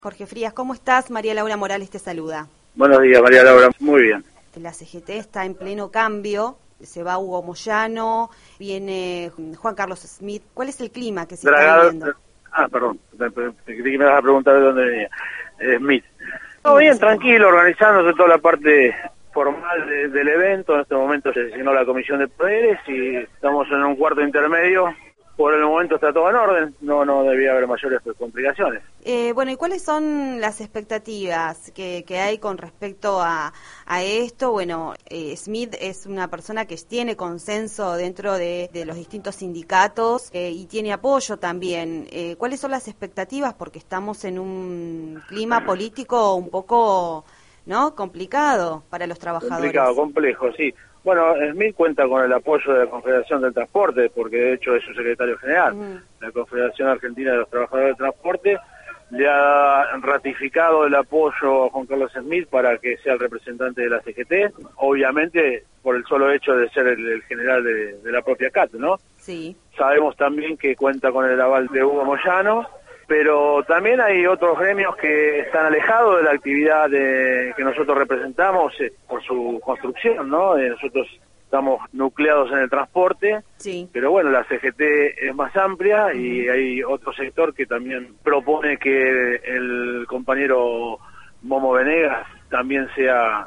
Jorge Frías, ¿cómo estás? María Laura Morales te saluda. Buenos días, María Laura. Muy bien. La CGT está en pleno cambio, se va Hugo Moyano, viene Juan Carlos Smith. ¿Cuál es el clima que se está viviendo? Perdón, creí que me vas a preguntar de dónde venía. Smith. Todo bien, tranquilo, organizándose toda la parte formal del evento. En este momento se designó la comisión de poderes y estamos en un cuarto intermedio. Por el momento está todo en orden, no debía haber mayores complicaciones. Bueno, ¿y cuáles son las expectativas que hay con respecto a esto? Bueno, Smith es una persona que tiene consenso dentro de los distintos sindicatos y tiene apoyo también. ¿Cuáles son las expectativas? Porque estamos en un clima político un poco, ¿no?, complicado para los trabajadores. Complicado, complejo, sí. Bueno, Smith cuenta con el apoyo de la Confederación del Transporte, porque de hecho es su secretario general. La Confederación Argentina de los Trabajadores del Transporte le ha ratificado el apoyo a Juan Carlos Smith para que sea el representante de la CGT, obviamente por el solo hecho de ser el general de la propia CAT, ¿no? Sí. Sabemos también que cuenta con el aval de Hugo Moyano, pero también hay otros gremios que están alejados de la actividad que nosotros representamos por su construcción, ¿no? Nosotros estamos nucleados en el transporte, sí. Pero bueno, la CGT es más amplia y hay otro sector que también propone que el compañero Momo Venegas también sea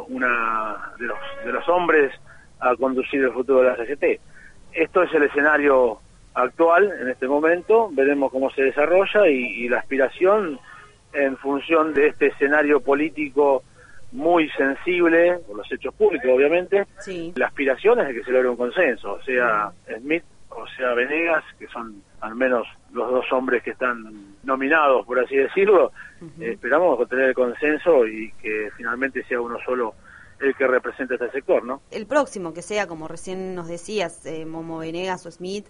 una de los hombres a conducir el futuro de la CGT. Esto es el escenario actual en este momento, veremos cómo se desarrolla y la aspiración en función de este escenario político muy sensible por los hechos públicos, obviamente. Sí. La aspiración es de que se logre un consenso, sea Smith o sea Venegas, que son al menos los dos hombres que están nominados, por así decirlo. Esperamos obtener el consenso y que finalmente sea uno solo el que represente a este sector, ¿no? El próximo que sea, como recién nos decías, Momo Venegas o Smith,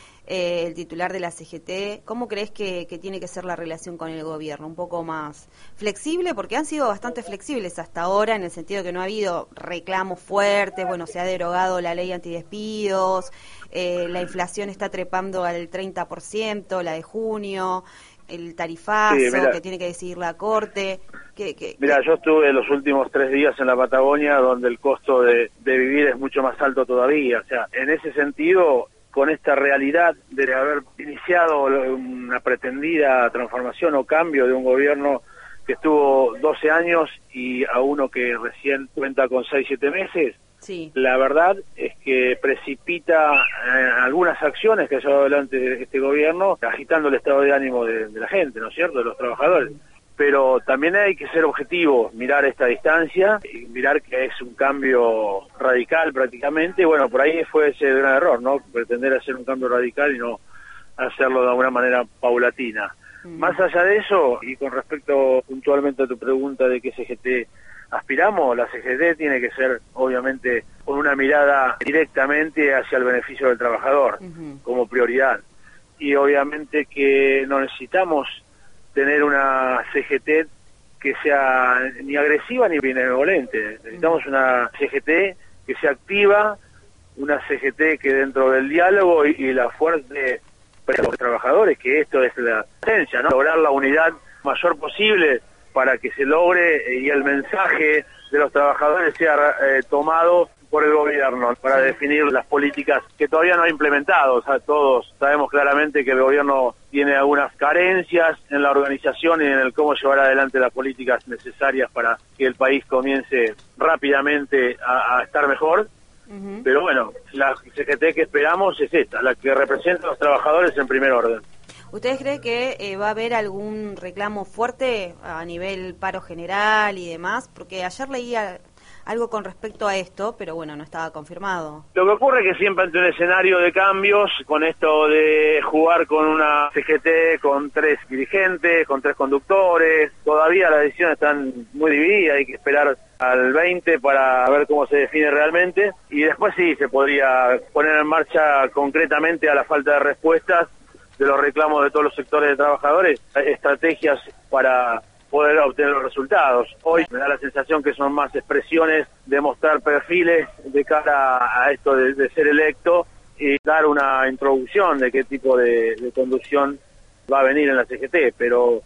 el titular de la CGT, ¿cómo crees que tiene que ser la relación con el gobierno? ¿Un poco más flexible? Porque han sido bastante flexibles hasta ahora, en el sentido de que no ha habido reclamos fuertes, bueno, se ha derogado la ley antidespidos, la inflación está trepando al 30%, la de junio, el tarifazo que tiene que decidir la Corte. Mira, yo estuve los últimos 3 días en la Patagonia, donde el costo de vivir es mucho más alto todavía. O sea, en ese sentido, con esta realidad de haber iniciado una pretendida transformación o cambio de un gobierno que estuvo 12 años y a uno que recién cuenta con 6-7 meses, sí. La verdad es que precipita algunas acciones que ha llevado adelante este gobierno, agitando el estado de ánimo de la gente, ¿no es cierto?, de los trabajadores. Pero también hay que ser objetivo, mirar esta distancia y mirar que es un cambio radical prácticamente. Bueno, por ahí fue ese gran error, ¿no? Pretender hacer un cambio radical y no hacerlo de alguna manera paulatina. Más allá de eso, y con respecto puntualmente a tu pregunta de qué CGT aspiramos, la CGT tiene que ser, obviamente, con una mirada directamente hacia el beneficio del trabajador, como prioridad. Y obviamente que no necesitamos tener una CGT que sea ni agresiva ni benevolente. Necesitamos una CGT que sea activa, una CGT que dentro del diálogo y la fuerte para los trabajadores, que esto es la esencia, ¿no? Lograr la unidad mayor posible para que se logre y el mensaje de los trabajadores sea tomado por el gobierno para definir las políticas que todavía no ha implementado. O sea, todos sabemos claramente que el gobierno tiene algunas carencias en la organización y en el cómo llevar adelante las políticas necesarias para que el país comience rápidamente a estar mejor. Pero bueno, la CGT que esperamos es esta, la que representa a los trabajadores en primer orden. ¿Ustedes creen que va a haber algún reclamo fuerte a nivel paro general y demás? Porque ayer leía algo con respecto a esto, pero bueno, no estaba confirmado. Lo que ocurre es que siempre ante un escenario de cambios, con esto de jugar con una CGT con 3 dirigentes, con 3 conductores, todavía las decisiones están muy divididas, hay que esperar al 20 para ver cómo se define realmente, y después sí se podría poner en marcha concretamente a la falta de respuestas de los reclamos de todos los sectores de trabajadores, estrategias para poder obtener los resultados. Hoy me da la sensación que son más expresiones de mostrar perfiles de cara a esto de ser electo y dar una introducción de qué tipo de conducción va a venir en la CGT, pero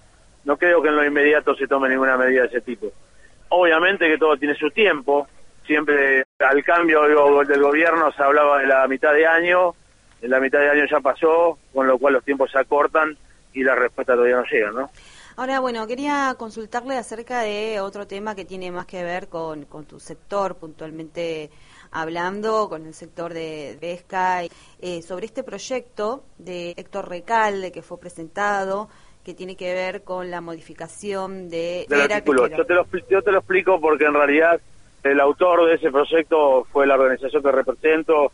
no creo que en lo inmediato se tome ninguna medida de ese tipo. Obviamente que todo tiene su tiempo, siempre al cambio del gobierno se hablaba de la mitad de año, en la mitad de año ya pasó, con lo cual los tiempos se acortan y la respuesta todavía no llega, ¿no? Ahora, bueno, quería consultarle acerca de otro tema que tiene más que ver con tu sector, puntualmente hablando, con el sector de pesca, sobre este proyecto de Héctor Recalde que fue presentado, que tiene que ver con la modificación del artículo. Yo te lo explico porque en realidad el autor de ese proyecto fue la organización que represento,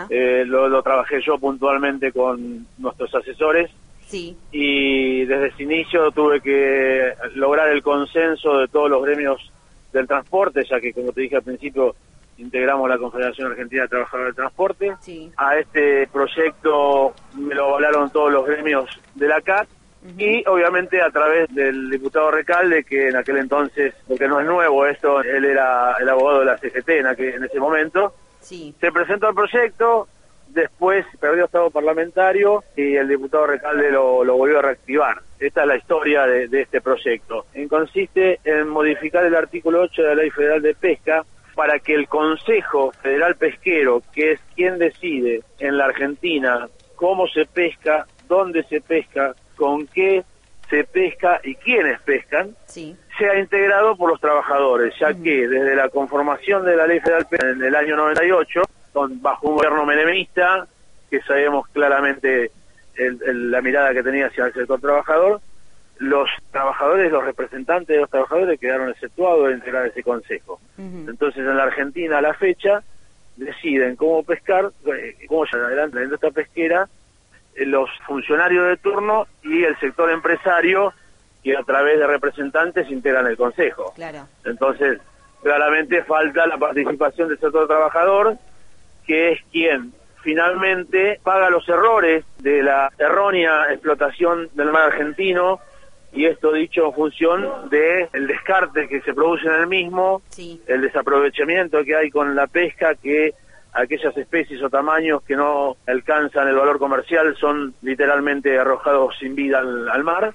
lo trabajé yo puntualmente con nuestros asesores. Sí. Y desde ese inicio tuve que lograr el consenso de todos los gremios del transporte, ya que, como te dije al principio, integramos la Confederación Argentina de Trabajadores del Transporte. Sí. A este proyecto me lo avalaron todos los gremios de la CAT, y obviamente a través del diputado Recalde, que en aquel entonces, porque no es nuevo esto, él era el abogado de la CGT en ese momento. Sí. Se presentó el proyecto. Después perdió estado parlamentario y el diputado Recalde lo volvió a reactivar. Esta es la historia de este proyecto. Consiste en modificar el artículo 8 de la Ley Federal de Pesca para que el Consejo Federal Pesquero, que es quien decide en la Argentina cómo se pesca, dónde se pesca, con qué se pesca y quiénes pescan, sí, sea integrado por los trabajadores, ya que desde la conformación de la Ley Federal Pesca en el año 98, bajo un gobierno menemista, que sabemos claramente la mirada que tenía hacia el sector trabajador, los trabajadores, los representantes de los trabajadores quedaron exceptuados de integrar ese consejo. Entonces en la Argentina a la fecha deciden cómo pescar, cómo llevar adelante la industria pesquera, los funcionarios de turno y el sector empresario, que a través de representantes integran el consejo. Claro. Entonces claramente falta la participación del sector trabajador, que es quien finalmente paga los errores de la errónea explotación del mar argentino, y esto dicho en función de el descarte que se produce en el mismo, sí, el desaprovechamiento que hay con la pesca, que aquellas especies o tamaños que no alcanzan el valor comercial son literalmente arrojados sin vida al mar.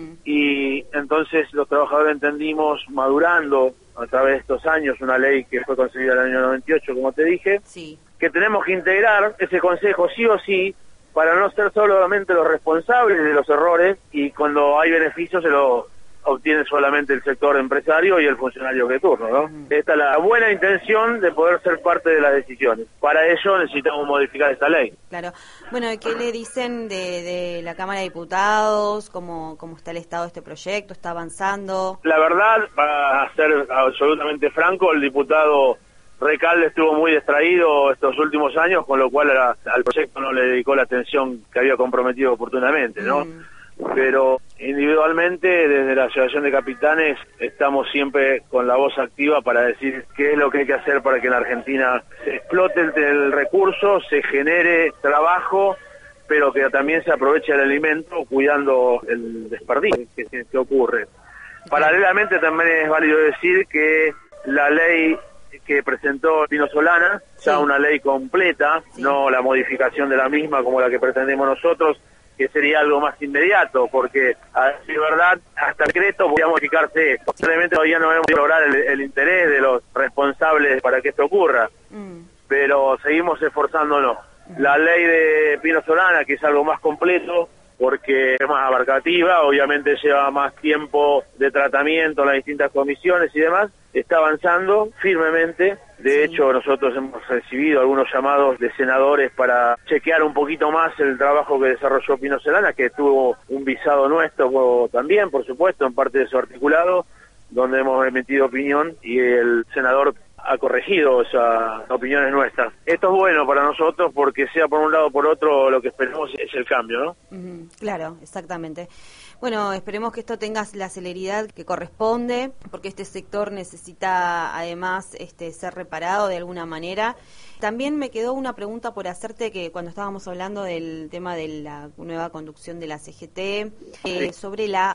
Y entonces los trabajadores entendimos, madurando a través de estos años, una ley que fue concebida en el año 98, como te dije, sí, que tenemos que integrar ese consejo sí o sí, para no ser solamente los responsables de los errores, y cuando hay beneficios se lo obtiene solamente el sector empresario y el funcionario de turno, ¿no? Esta es la buena intención de poder ser parte de las decisiones. Para ello necesitamos modificar esta ley. Claro. Bueno, ¿qué le dicen de la Cámara de Diputados? ¿Cómo está el estado de este proyecto? ¿Está avanzando? La verdad, para ser absolutamente franco, el diputado Recalde estuvo muy distraído estos últimos años, con lo cual al proyecto no le dedicó la atención que había comprometido oportunamente, ¿no? Pero individualmente, desde la Asociación de Capitanes, estamos siempre con la voz activa para decir qué es lo que hay que hacer para que en la Argentina se explote el recurso, se genere trabajo, pero que también se aproveche el alimento cuidando el desperdicio que ocurre. Paralelamente también es válido decir que la ley que presentó Pino Solana, ya una ley completa, no la modificación de la misma como la que pretendemos nosotros, que sería algo más inmediato, porque a decir verdad, hasta el decreto podría modificarse esto. Probablemente todavía no hemos logrado el interés de los responsables para que esto ocurra, pero seguimos esforzándonos. La ley de Pino Solana, que es algo más completo, porque es más abarcativa, obviamente lleva más tiempo de tratamiento en las distintas comisiones y demás, está avanzando firmemente. De hecho, nosotros hemos recibido algunos llamados de senadores para chequear un poquito más el trabajo que desarrolló Pino Solana, que tuvo un visado nuestro también, por supuesto, en parte de su articulado, donde hemos emitido opinión y el senador ha corregido esas opiniones nuestras. Esto es bueno para nosotros porque sea por un lado o por otro, lo que esperemos es el cambio, ¿no? Claro, exactamente. Bueno, esperemos que esto tenga la celeridad que corresponde, porque este sector necesita además ser reparado de alguna manera. También me quedó una pregunta por hacerte, que cuando estábamos hablando del tema de la nueva conducción de la CGT, sobre la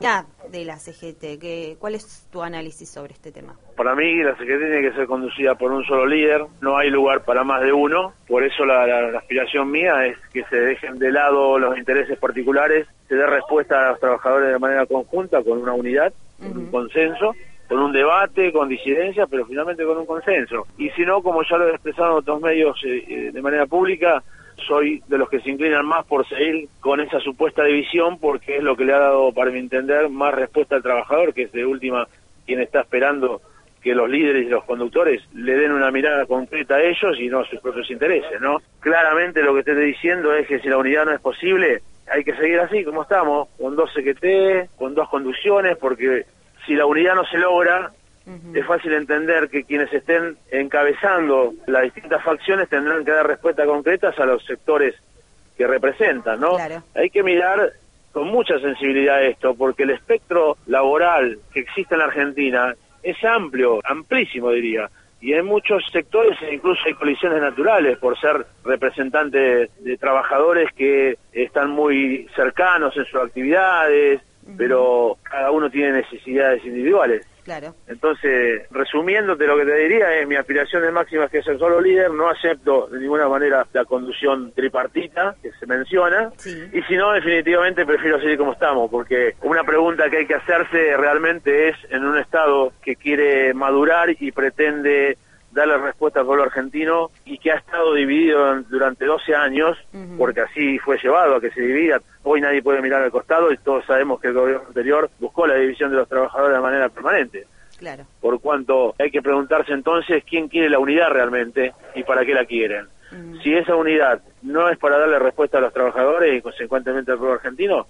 de la CGT? ¿Cuál es tu análisis sobre este tema? Para mí la CGT tiene que ser conducida por un solo líder, no hay lugar para más de uno, por eso la aspiración mía es que se dejen de lado los intereses particulares, se dé respuesta a los trabajadores de manera conjunta, con una unidad, con un consenso, con un debate, con disidencias, pero finalmente con un consenso. Y si no, como ya lo he expresado en otros medios de manera pública, soy de los que se inclinan más por seguir con esa supuesta división, porque es lo que le ha dado, para mi entender, más respuesta al trabajador, que es de última quien está esperando que los líderes y los conductores le den una mirada concreta a ellos y no a sus propios intereses, ¿no? Claramente lo que te estoy diciendo es que si la unidad no es posible, hay que seguir así como estamos, con 2 CGT, con 2 conducciones, porque si la unidad no se logra, es fácil entender que quienes estén encabezando las distintas facciones tendrán que dar respuestas concretas a los sectores que representan, ¿no? Claro. Hay que mirar con mucha sensibilidad esto, porque el espectro laboral que existe en la Argentina es amplio, amplísimo diría, y en muchos sectores incluso hay colisiones naturales por ser representantes de trabajadores que están muy cercanos en sus actividades, pero cada uno tiene necesidades individuales. Claro. Entonces, resumiéndote, lo que te diría es, mi aspiración de máxima es que sea solo líder, no acepto de ninguna manera la conducción tripartita que se menciona, y si no, definitivamente prefiero seguir como estamos, porque una pregunta que hay que hacerse realmente es, en un Estado que quiere madurar y pretende darle respuesta al pueblo argentino y que ha estado dividido durante 12 años, porque así fue llevado a que se divida. Hoy nadie puede mirar al costado y todos sabemos que el gobierno anterior buscó la división de los trabajadores de manera permanente. Claro. Por cuanto hay que preguntarse entonces quién quiere la unidad realmente y para qué la quieren. Si esa unidad no es para darle respuesta a los trabajadores y consecuentemente al pueblo argentino,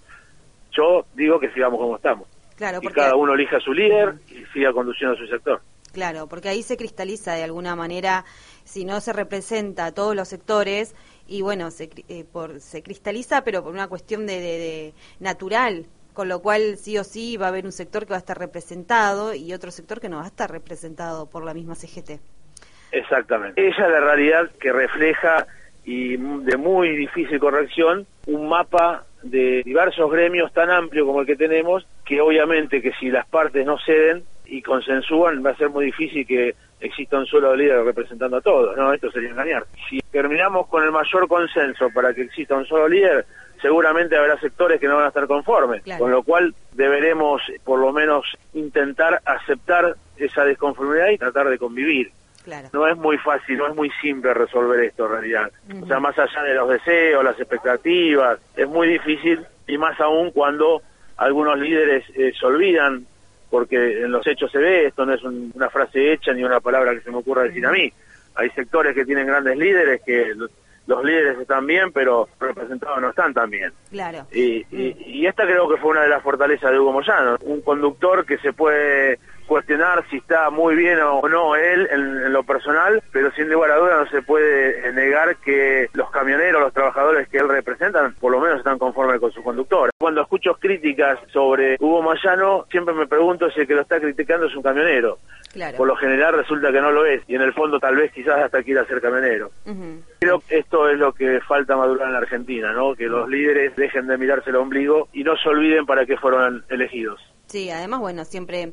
yo digo que sigamos como estamos. Claro, y cada uno elija a su líder y siga conduciendo su sector. Claro, porque ahí se cristaliza de alguna manera, si no se representa a todos los sectores, y bueno, se cristaliza, pero por una cuestión de natural, con lo cual sí o sí va a haber un sector que va a estar representado y otro sector que no va a estar representado por la misma CGT. Exactamente. Esa es la realidad que refleja, y de muy difícil corrección, un mapa de diversos gremios tan amplio como el que tenemos, que obviamente que si las partes no ceden y consensúan, va a ser muy difícil que exista un solo líder representando a todos, ¿no? Esto sería engañar. Si terminamos con el mayor consenso para que exista un solo líder, seguramente habrá sectores que no van a estar conformes, claro. Con lo cual deberemos por lo menos intentar aceptar esa desconformidad y tratar de convivir. Claro. No es muy fácil, no es muy simple resolver esto en realidad. O sea, más allá de los deseos, las expectativas, es muy difícil, y más aún cuando algunos líderes se olvidan, porque en los hechos se ve, esto no es una frase hecha ni una palabra que se me ocurra decir a mí. Hay sectores que tienen grandes líderes, que los líderes están bien, pero representados no están tan bien. Claro. Y esta creo que fue una de las fortalezas de Hugo Moyano, un conductor que se puede cuestionar si está muy bien o no él en lo personal, pero sin lugar a duda no se puede negar que los camioneros, los trabajadores que él representa, por lo menos están conformes con su conductor. Cuando escucho críticas sobre Hugo Moyano, siempre me pregunto si el que lo está criticando es un camionero. Claro. Por lo general resulta que no lo es, y en el fondo tal vez quizás hasta quiera ser camionero. Creo que esto es lo que falta madurar en la Argentina, ¿no? Que los líderes dejen de mirarse el ombligo y no se olviden para qué fueron elegidos. Sí, además, bueno, siempre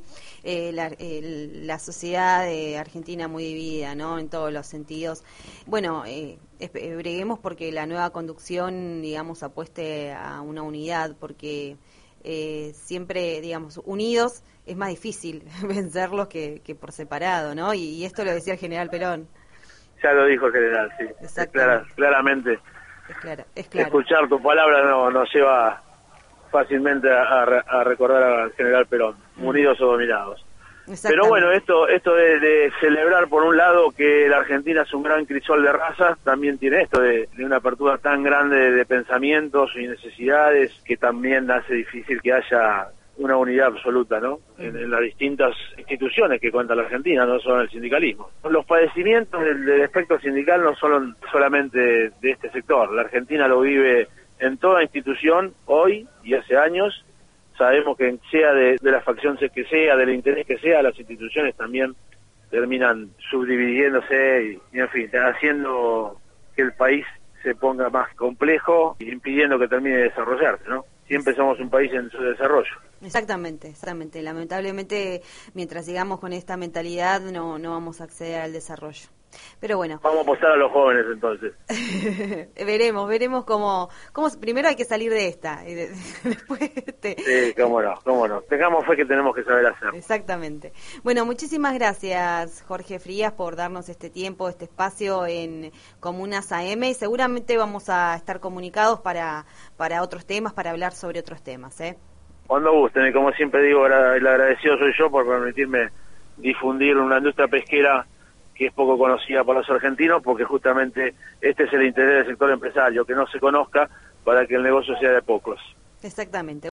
la sociedad de Argentina muy dividida, ¿no? En todos los sentidos. Bueno, breguemos porque la nueva conducción, digamos, apueste a una unidad, porque siempre, digamos, unidos es más difícil vencerlos que por separado, ¿no? Y esto lo decía el general Perón. Ya lo dijo el general, sí. Claramente. Es claro. Escuchar tu palabra nos lleva fácilmente a recordar al general Perón, unidos o dominados. Pero bueno, esto de celebrar por un lado que la Argentina es un gran crisol de razas, también tiene esto de una apertura tan grande de pensamientos y necesidades, que también hace difícil que haya una unidad absoluta, ¿no? En las distintas instituciones que cuenta la Argentina, no solo en el sindicalismo. Los padecimientos del espectro sindical no son solamente de este sector, la Argentina lo vive en toda institución hoy y hace años. Sabemos que sea de la facción que sea, del interés que sea, las instituciones también terminan subdividiéndose y en fin, haciendo que el país se ponga más complejo y impidiendo que termine de desarrollarse, ¿no? siempre somos un país en su desarrollo. Exactamente. Lamentablemente, mientras sigamos con esta mentalidad, no vamos a acceder al desarrollo. Pero bueno. Vamos a apostar a los jóvenes entonces. veremos cómo primero hay que salir de esta y después Sí, cómo no. Tengamos fe que tenemos que saber hacer. Exactamente. Bueno, muchísimas gracias, Jorge Frías, por darnos este tiempo, este espacio en Comunas AM, y seguramente vamos a estar comunicados para otros temas, para hablar sobre otros temas, ¿eh? Cuando gusten, y como siempre digo, el agradecido soy yo por permitirme difundir una industria pesquera que es poco conocida por los argentinos, porque justamente este es el interés del sector empresario, que no se conozca para que el negocio sea de pocos. Exactamente.